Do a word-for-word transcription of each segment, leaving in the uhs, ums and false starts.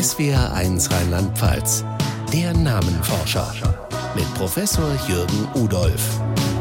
S W R eins Rheinland-Pfalz. Der Namenforscher mit Professor Jürgen Udolph.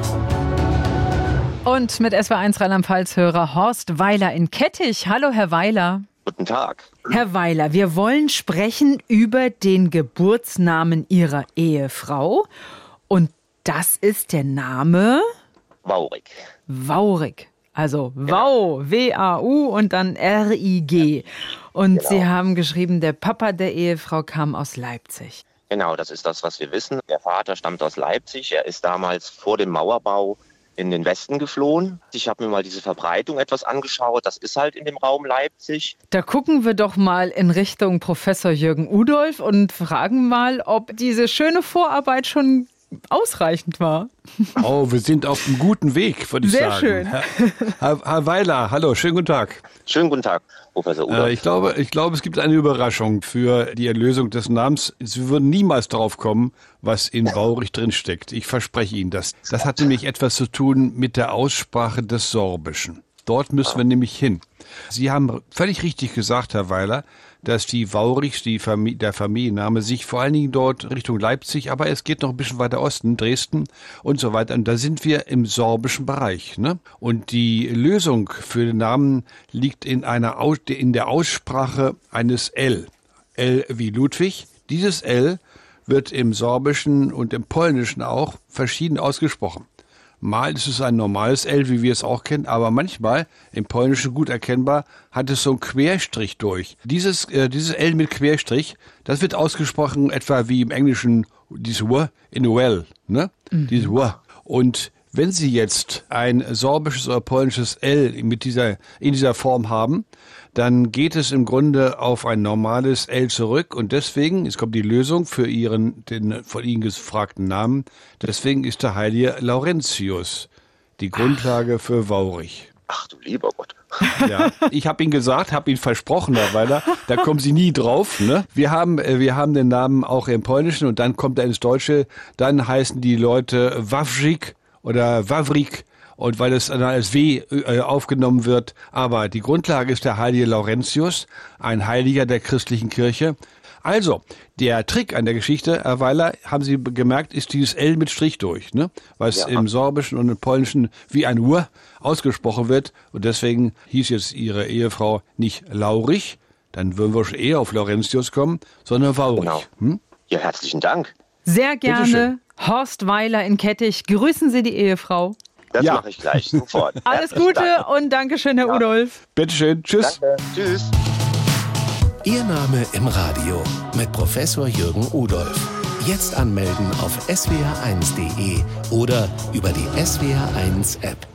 Und mit S W R eins Rheinland-Pfalz-Hörer Horst Weiler in Kettich. Hallo, Herr Weiler. Guten Tag. Herr Weiler, wir wollen sprechen über den Geburtsnamen Ihrer Ehefrau. Und das ist der Name? Waurig. Waurig. Also Wau, W A U und dann R I G. Und Genau. Sie haben geschrieben, der Papa der Ehefrau kam aus Leipzig. Genau, das ist das, was wir wissen. Der Vater stammt aus Leipzig. Er ist damals vor dem Mauerbau in den Westen geflohen. Ich habe mir mal diese Verbreitung etwas angeschaut. Das ist halt in dem Raum Leipzig. Da gucken wir doch mal in Richtung Professor Jürgen Udolph und fragen mal, ob diese schöne Vorarbeit schon ausreichend war. Oh, wir sind auf einem guten Weg, würde ich Sehr sagen. schön. Herr, Herr, Herr Weiler, hallo, schönen guten Tag. Schönen guten Tag, Professor Udolph. Äh, ich glaube, ich glaube, es gibt eine Überraschung für die Erlösung des Namens. Sie würden niemals drauf kommen, was in Waurig drinsteckt. Ich verspreche Ihnen das. Das hat nämlich etwas zu tun mit der Aussprache des Sorbischen. Dort müssen wir nämlich hin. Sie haben völlig richtig gesagt, Herr Weiler, dass die Waurigs, die Familie, der Familienname, sich vor allen Dingen dort Richtung Leipzig, aber es geht noch ein bisschen weiter Osten, Dresden und so weiter. Und da sind wir im sorbischen Bereich, ne? Und die Lösung für den Namen liegt in einer Aus, in der Aussprache eines L. L wie Ludwig. Dieses L wird im Sorbischen und im Polnischen auch verschieden ausgesprochen. Mal ist es ein normales L, wie wir es auch kennen, aber manchmal, im Polnischen gut erkennbar, hat es so einen Querstrich durch. Dieses, äh, dieses L mit Querstrich, das wird ausgesprochen etwa wie im Englischen dieses W in well, ne? Mhm. Dieses W. Und wenn Sie jetzt ein sorbisches oder polnisches L mit dieser, in dieser Form haben, dann geht es im Grunde auf ein normales L zurück und deswegen, jetzt kommt die Lösung für Ihren, den von Ihnen gefragten Namen, deswegen ist der heilige Laurentius die Grundlage Ach. für Waurig. Ach du lieber Gott. Ja, ich habe Ihnen gesagt, habe Ihnen versprochen, Herr Weiler, da kommen Sie nie drauf. Ne? Wir haben, wir haben den Namen auch im Polnischen und dann kommt er ins Deutsche, dann heißen die Leute Wawrzyk oder Wawrik. Und weil es dann als W äh, aufgenommen wird. Aber die Grundlage ist der heilige Laurentius, ein Heiliger der christlichen Kirche. Also, der Trick an der Geschichte, Herr Weiler, haben Sie gemerkt, ist dieses L mit Strich durch, ne? Was ja. im Sorbischen und im Polnischen wie ein W ausgesprochen wird. Und deswegen hieß jetzt Ihre Ehefrau nicht Laurich, dann würden wir schon eher auf Laurentius kommen, sondern Waurig. Genau. Hm? Ja, herzlichen Dank. Sehr gerne. Horst Weiler in Kettich. Grüßen Sie die Ehefrau. Das ja. mache ich gleich, sofort. Alles Gute Dank. Und Dankeschön, Herr ja. Udolph. Bitteschön, tschüss. Danke. Tschüss. Ihr Name im Radio mit Professor Jürgen Udolph. Jetzt anmelden auf s w r eins punkt d e oder über die S W R eins App.